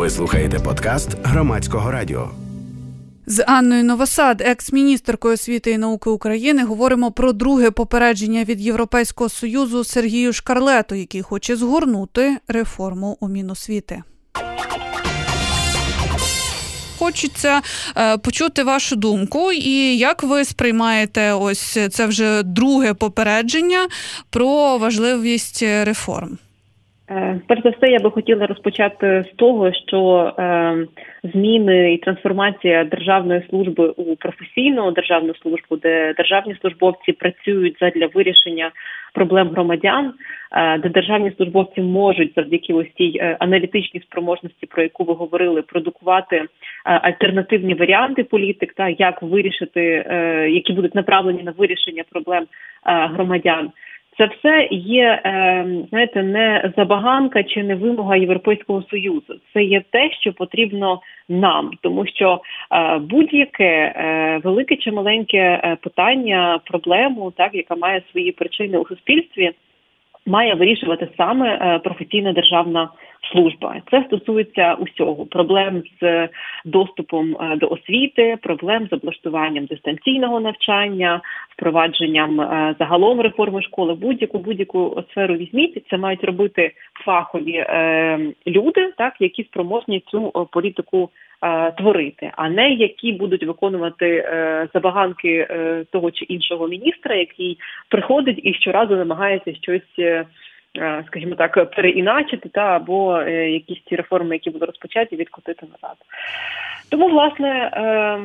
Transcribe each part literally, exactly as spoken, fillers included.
Ви слухаєте подкаст Громадського радіо. З Анною Новосад, екс-міністеркою освіти і науки України, говоримо про друге попередження від Європейського Союзу Сергію Шкарлету, який хоче згорнути реформу у Міносвіти. Хочеться е, почути вашу думку і як ви сприймаєте ось це вже друге попередження про важливість реформ? Перш за все, я би хотіла розпочати з того, що е, зміни і трансформація державної служби у професійну державну службу, де державні службовці працюють задля вирішення проблем громадян, е, де державні службовці можуть завдяки ось цій е, аналітичній спроможності, про яку ви говорили, продукувати е, альтернативні варіанти політик, та як вирішити, е, які будуть направлені на вирішення проблем е, громадян. Це все є, знаєте, не забаганка чи не вимога Європейського Союзу. Це є те, що потрібно нам, тому що будь-яке велике чи маленьке питання, проблему, так, яка має свої причини у суспільстві, має вирішувати саме професійна державна служба. Це стосується усього. Проблем з доступом до освіти, проблем з облаштуванням дистанційного навчання, впровадженням загалом реформи школи. Будь-яку будь-яку сферу візьміть, це мають робити фахові е, люди, так, які спроможні цю політику е, творити, а не які будуть виконувати е, забаганки е, того чи іншого міністра, який приходить і щоразу намагається щось, е, скажімо так, переіначити, та або е, якісь ці реформи, які були розпочаті, відкотити назад. Тому, власне, е,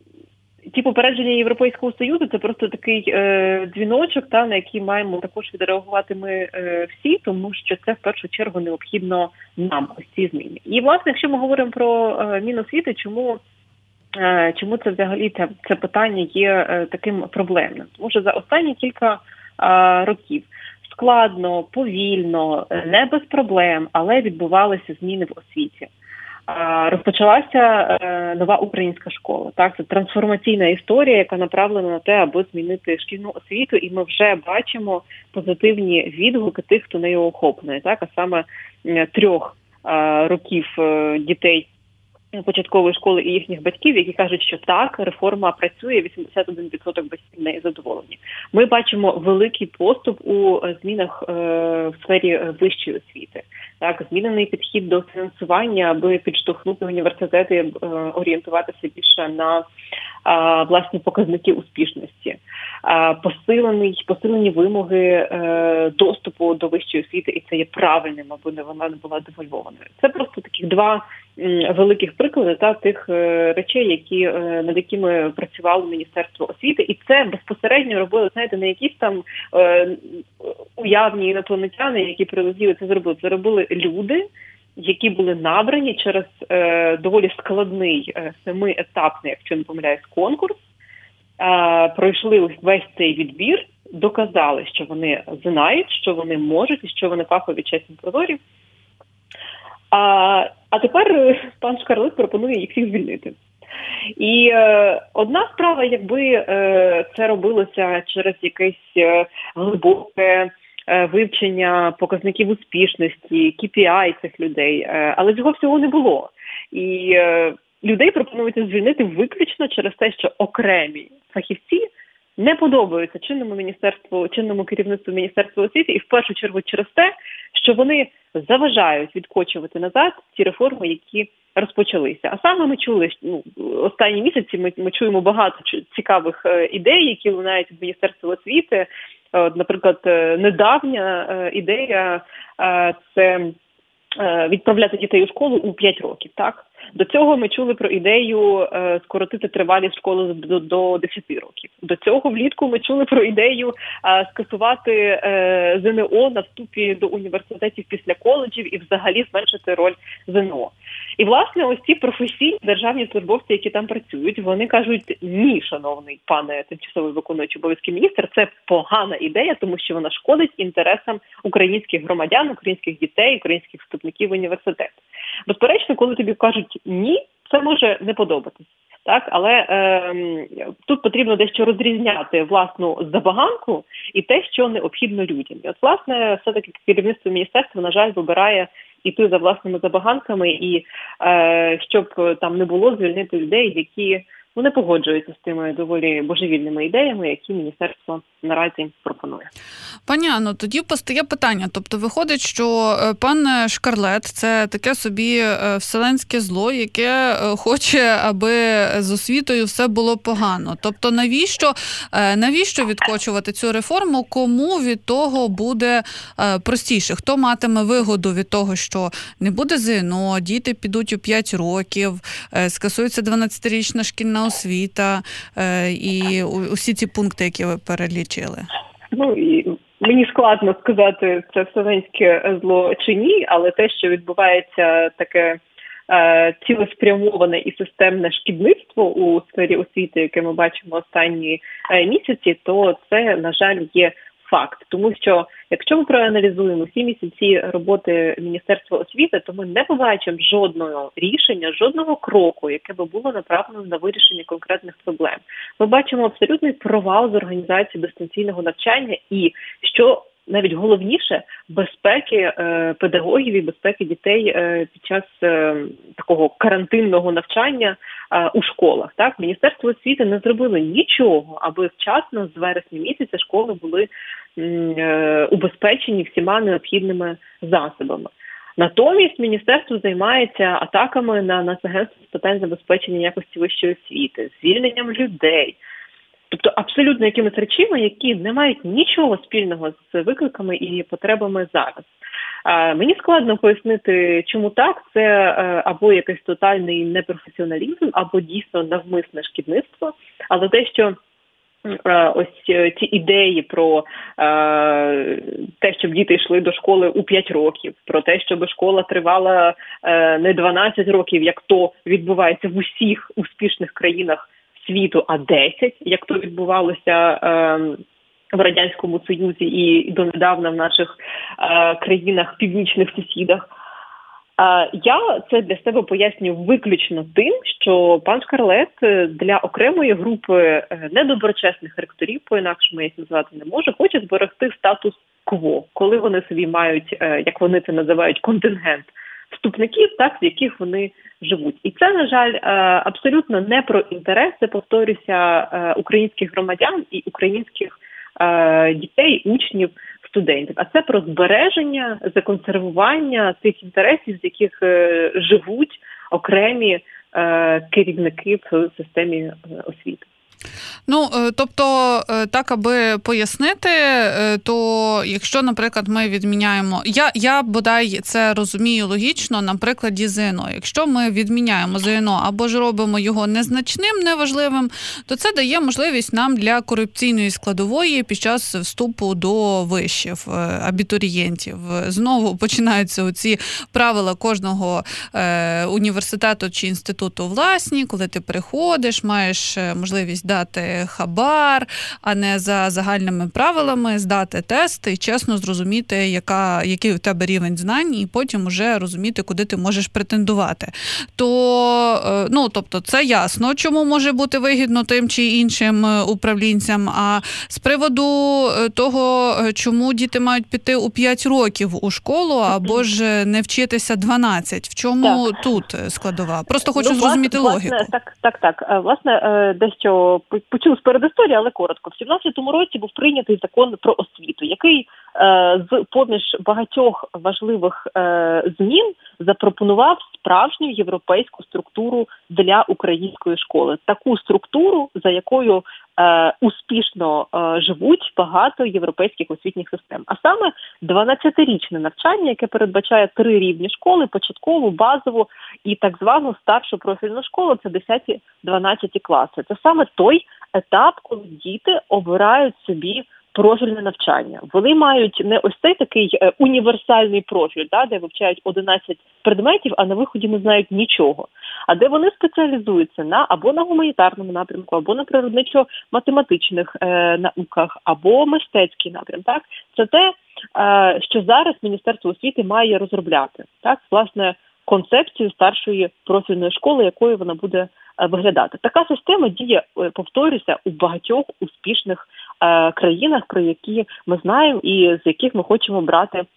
ті попередження Європейського Союзу – це просто такий е, дзвіночок, та, на який маємо також відреагувати ми е, всі, тому що це в першу чергу необхідно нам, ось ці зміни. І, власне, якщо ми говоримо про е, Міносвіти, чому, е, чому це взагалі це, це питання є е, таким проблемним? Тому що за останні кілька е, років складно, повільно, не без проблем, але відбувалися зміни в освіті. Розпочалася нова українська школа. Так, це трансформаційна історія, яка направлена на те, аби змінити шкільну освіту, і ми вже бачимо позитивні відгуки тих, хто нею охоплений. Так, а саме трьох років дітей початкової школи і їхніх батьків, які кажуть, що так, реформа працює, вісімдесят один відсоток батьків нею задоволені. Ми бачимо великий поступ у змінах е, в сфері вищої освіти. Так, змінений підхід до фінансування, аби підштовхнути університети е, орієнтуватися більше на е, власні показники успішності. Е, посилений, посилені вимоги е, доступу до вищої освіти, і це є правильним, аби не вона не була девальвованою. Це просто таких два м, великих приклади та тих е, речей, які е, над якими працювало Міністерство освіти, і це безпосередньо робили, знаєте, не якісь там е, уявні інопланетяни, які прилетіли це зробили. Це робили люди, які були набрані через е, доволі складний е, семиетапний, якщо не помиляюсь, конкурс, е, пройшли весь цей відбір, доказали, що вони знають, що вони можуть і що вони фахові, чесні, прозорі. А, а тепер пан Шкарлет пропонує їх всіх звільнити. І е, одна справа, якби е, це робилося через якесь е, глибоке е, вивчення показників успішності, кей пі ай цих людей, е, але цього всього не було. І е, людей пропонується звільнити виключно через те, що окремі фахівці не подобаються чинному міністерству, чинному керівництву Міністерства освіти, і в першу чергу через те, що вони заважають відкочувати назад ті реформи, які розпочалися. А саме ми чули, ну, останні місяці ми, ми чуємо багато цікавих е, ідей, які лунають від Міністерства освіти. Е, наприклад, е, недавня е, ідея е, – це е, відправляти дітей у школу у п'ять років, так? До цього ми чули про ідею е, скоротити тривалість школи до, до десяти років. До цього влітку ми чули про ідею е, скасувати е, зе ен о на вступі до університетів після коледжів і взагалі зменшити роль зе ен о. І, власне, ось ці професійні державні службовці, які там працюють, вони кажуть: ні, шановний пане тимчасовий виконуючий обов'язки міністр, це погана ідея, тому що вона шкодить інтересам українських громадян, українських дітей, українських вступників в університет. Безперечно, коли тобі кажуть ні, це може не подобатись. Так, але е, тут потрібно дещо розрізняти власну забаганку і те, що необхідно людям. І от, власне, все-таки керівництво міністерства, на жаль, вибирає іти за власними забаганками і е, щоб там не було звільнити людей, які ну, не погоджуються з тими доволі божевільними ідеями, які міністерство наразі пропонує. Пані Анно, тоді постає питання. Тобто виходить, що пан Шкарлет – це таке собі вселенське зло, яке хоче, аби з освітою все було погано. Тобто навіщо, навіщо відкочувати цю реформу? Кому від того буде простіше? Хто матиме вигоду від того, що не буде ЗНО, діти підуть у п'ять років, скасується дванадцятирічна шкільна освіта і усі ці пункти, які ви перелічили? Ну, і мені складно сказати, це вселенське зло чи ні, але те, що відбувається таке е, цілеспрямоване і системне шкідництво у сфері освіти, яке ми бачимо останні е, місяці, то це, на жаль, є факт. Тому що, якщо ми проаналізуємо всі місяці роботи Міністерства освіти, то ми не побачимо жодного рішення, жодного кроку, яке би було направлено на вирішення конкретних проблем. Ми бачимо абсолютний провал з організації дистанційного навчання і, що навіть головніше, безпеки е, педагогів і безпеки дітей е, під час е, такого карантинного навчання е, у школах. Так, Міністерство освіти не зробило нічого, аби вчасно з вересня місяця школи були е, убезпечені всіма необхідними засобами. Натомість міністерство займається атаками на Нацагентство з питань забезпечення якості вищої освіти, звільненням людей. Тобто абсолютно якимись речами, які не мають нічого спільного з викликами і потребами зараз. А, мені складно пояснити, чому так. Це а, або якийсь тотальний непрофесіоналізм, або дійсно навмисне шкідництво. Але те, що а, ось ці ідеї про а, те, щоб діти йшли до школи у п'ять років, про те, щоб школа тривала а, не дванадцять років, як то відбувається в усіх успішних країнах світу, а десять, як то відбувалося е, в Радянському Союзі і донедавна в наших е, країнах, північних сусідах. Е, я це для себе пояснюю виключно тим, що пан Шкарлет для окремої групи недоброчесних ректорів, по-інакшому я їх назвати не можу, хоче зберегти статус-кво, коли вони собі мають, е, як вони це називають, контингент вступників, так, з яких вони живуть. І це, на жаль, абсолютно не про інтереси, повторюся, українських громадян і українських дітей, учнів, студентів. А це про збереження, законсервування тих інтересів, з яких живуть окремі керівники в системі освіти. Ну, тобто, так, аби пояснити, то якщо, наприклад, ми відміняємо, я, я бодай це розумію логічно на прикладі ЗНО. Якщо ми відміняємо ЗНО або ж робимо його незначним, неважливим, то це дає можливість нам для корупційної складової під час вступу до вишів, абітурієнтів. Знову починаються оці правила кожного е, університету чи інституту власні, коли ти приходиш, маєш можливість дати хабар, а не за загальними правилами здати тест і чесно зрозуміти, яка, який у тебе рівень знань, і потім уже розуміти, куди ти можеш претендувати. То, ну, тобто, це ясно, чому може бути вигідно тим чи іншим управлінцям, а з приводу того, чому діти мають піти у п'ять років у школу, або ж не вчитися дванадцять, в чому так. тут складова? Просто хочу ну, зрозуміти власне, логіку. Так, так, так. Власне, дещо почув з передісторії, але коротко. В сімнадцятому році був прийнятий закон про освіту, який е, з поміж багатьох важливих е, змін запропонував справжню європейську структуру для української школи. Таку структуру, за якою е, успішно е, живуть багато європейських освітніх систем. А саме дванадцятирічне навчання, яке передбачає три рівні школи, початкову, базову і так звану старшу профільну школу, це десяті-дванадцяті класи. Це саме той етап, коли діти обирають собі профільне навчання. Вони мають не ось цей такий е, універсальний профіль, да, де вивчають одинадцять предметів, а на виході не знають нічого. А де вони спеціалізуються на або на гуманітарному напрямку, або на природничо-математичних е, науках, або мистецький напрям. Так? Це те, е, що зараз Міністерство освіти має розробляти. Так? Власне, концепцію старшої профільної школи, якою вона буде виглядати. Така система діє, повторюся, у багатьох успішних е, країнах, про які ми знаємо і з яких ми хочемо брати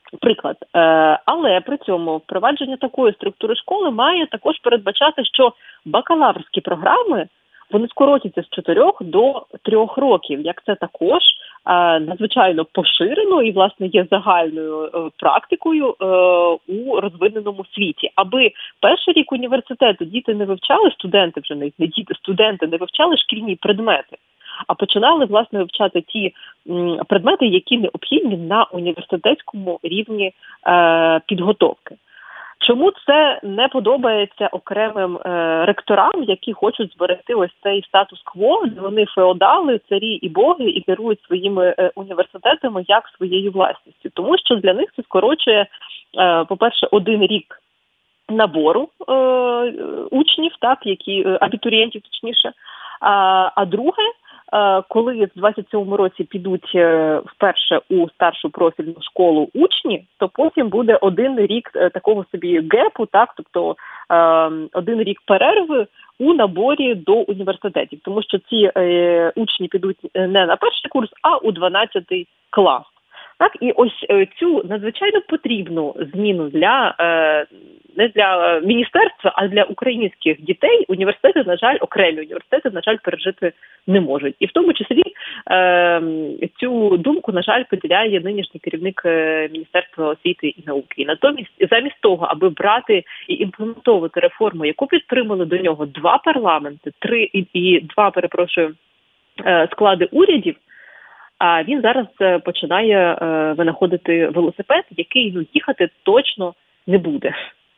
Приклад. Але при цьому впровадження такої структури школи має також передбачати, що бакалаврські програми, вони скоротяться з чотирьох до трьох років, як це також надзвичайно поширено і, власне, є загальною практикою у розвиненому світі. Аби перший рік університету діти не вивчали, студенти вже не діти, студенти не вивчали шкільні предмети, а починали, власне, вивчати ті м, предмети, які необхідні на університетському рівні е, підготовки. Чому це не подобається окремим е, ректорам, які хочуть зберегти ось цей статус-кво, де вони феодали, царі і боги, і керують своїми е, університетами як своєю власністю? Тому що для них це скорочує, е, по-перше, один рік набору е, учнів, так, які е, абітурієнтів, точніше, а, а друге, коли в двадцять сьомому році підуть вперше у старшу профільну школу учні, то потім буде один рік такого собі гепу, так, тобто один рік перерви у наборі до університетів, тому що ці учні підуть не на перший курс, а у дванадцятий клас. Так, і ось цю надзвичайно потрібну зміну для не для міністерства, а для українських дітей університети, на жаль, окремі університети, на жаль, пережити не можуть. І в тому числі е, цю думку, на жаль, поділяє нинішній керівник Міністерства освіти і науки. І натомість, замість того, аби брати і імплементовувати реформу, яку підтримали до нього два парламенти, три і, і два, перепрошую, е, склади урядів, а він зараз починає е, винаходити велосипед, який ну, їхати точно не буде.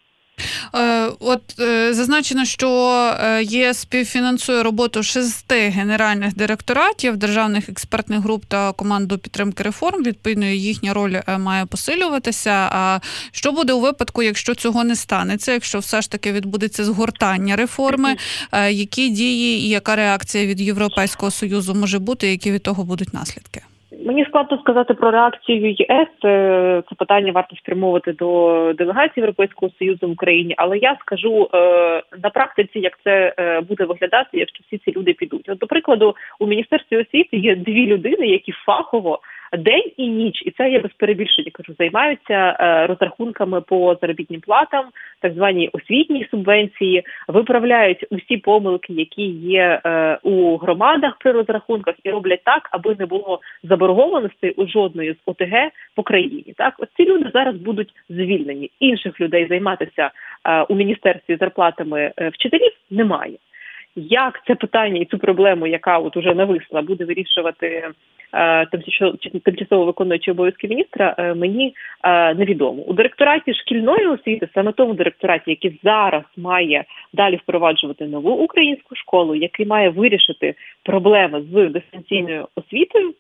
От зазначено, що ЄС співфінансує роботу шести генеральних директоратів, державних експертних груп та команду підтримки реформ. Відповідно, їхня роль має посилюватися. А що буде у випадку, якщо цього не станеться, якщо все ж таки відбудеться згортання реформи? Які дії і яка реакція від Європейського Союзу може бути, які від того будуть наслідки? Мені складно сказати про реакцію ЄС. Це питання варто спрямовувати до делегації Європейського Союзу в Україні. Але я скажу на практиці, як це буде виглядати, якщо всі ці люди підуть. От, до прикладу, у Міністерстві освіти є дві людини, які фахово день і ніч, і це я без перебільшення кажу, займаються розрахунками по заробітним платам, так звані освітні субвенції, виправляють усі помилки, які є у громадах при розрахунках, і роблять так, аби не було заборгованостей у жодної з О Те Ге по країні. Так, ось ці люди зараз будуть звільнені. Інших людей займатися у міністерстві зарплатами вчителів немає. Як це питання і цю проблему, яка от уже нависла, буде вирішувати тимчасово виконуючий обов'язки міністра, мені невідомо. У директораті шкільної освіти, саме тому директораті, який зараз має далі впроваджувати нову українську школу, який має вирішити проблеми з дистанційною освітою,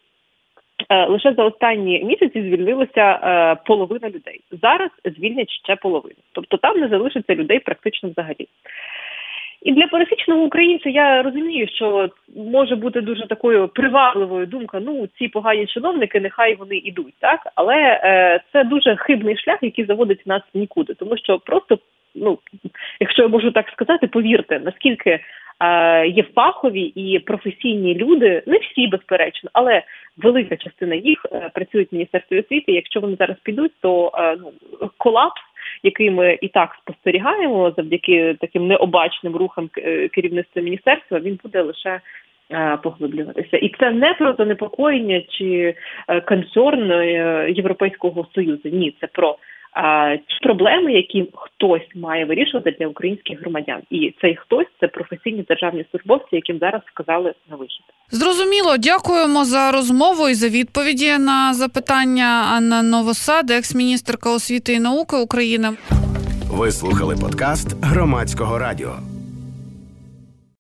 лише за останні місяці звільнилося половина людей. Зараз звільнять ще половину. Тобто там не залишиться людей практично взагалі. І для пересічного українця я розумію, що може бути дуже такою привабливою думка, ну, ці погані чиновники, нехай вони йдуть, так? Але е, це дуже хибний шлях, який заводить нас нікуди. Тому що просто, ну, якщо я можу так сказати, повірте, наскільки е, є фахові і професійні люди, не всі, безперечно, але велика частина їх е, працюють в Міністерстві освіти. Якщо вони зараз підуть, то е, ну, колапс, який ми і так спостерігаємо завдяки таким необачним рухам керівництва міністерства, він буде лише е, поглиблюватися. І це не про занепокоєння чи е, концерн Європейського Союзу. Ні, це про е, ті проблеми, які хтось має вирішувати для українських громадян. І цей хтось – це професійні державні службовці, яким зараз сказали на вихід. Зрозуміло. Дякуємо за розмову і за відповіді на запитання. Анна Новосад, екс-міністерка освіти і науки України. Ви слухали подкаст Громадського радіо.